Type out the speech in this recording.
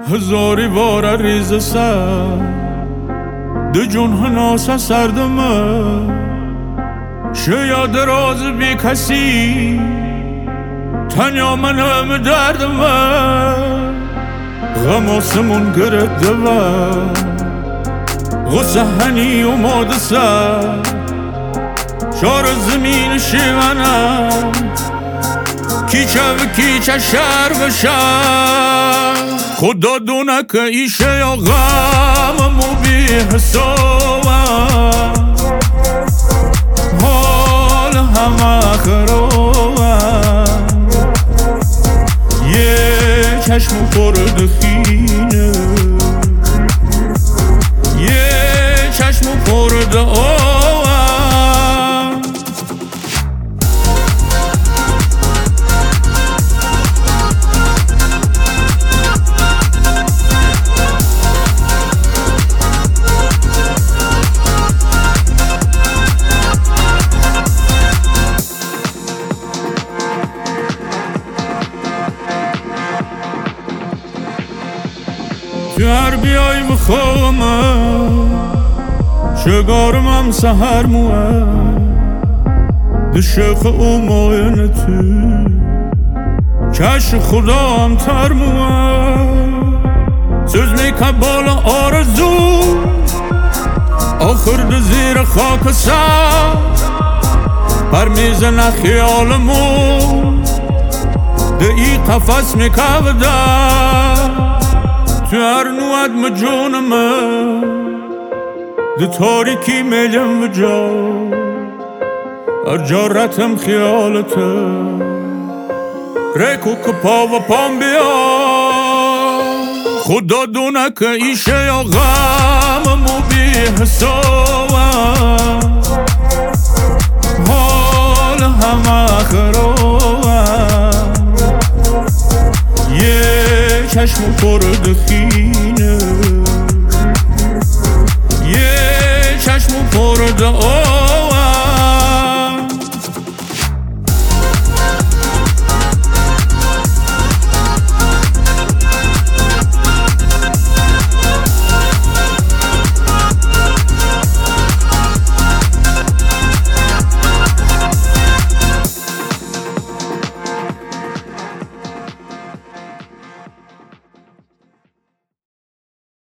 هزاری واره ریز سر ده جون هناسه سردمه شاید راز بی کسی تنیا منم دردمه غم آسمون گرده و غصه هنی اوماده سر شار زمین شیونم کیچه و کیچه شهر به شهر خدا دونه که ایشه یا غممو بی حسابم حال همه خرابم یه چشم پرد خینه یه چشم پرد آوم هر بیای بخوامم شگارمم سهر موه ده شیخ او ماینه تو چش خدا هم تر موه سوز میکه بالا آرزو آخر ده زیر خاک سر پر میزنه خیالمو ده ای قفص میکه بده تو هر نوعد مجونمه ده تاریکی میلم و جا هر جا رتم خیالته ریکو که پا و پام بیا خدا دونه که ایشه یا غممو بی حسابم حال همه خرابم چشم پرد خینه یه چشم پرد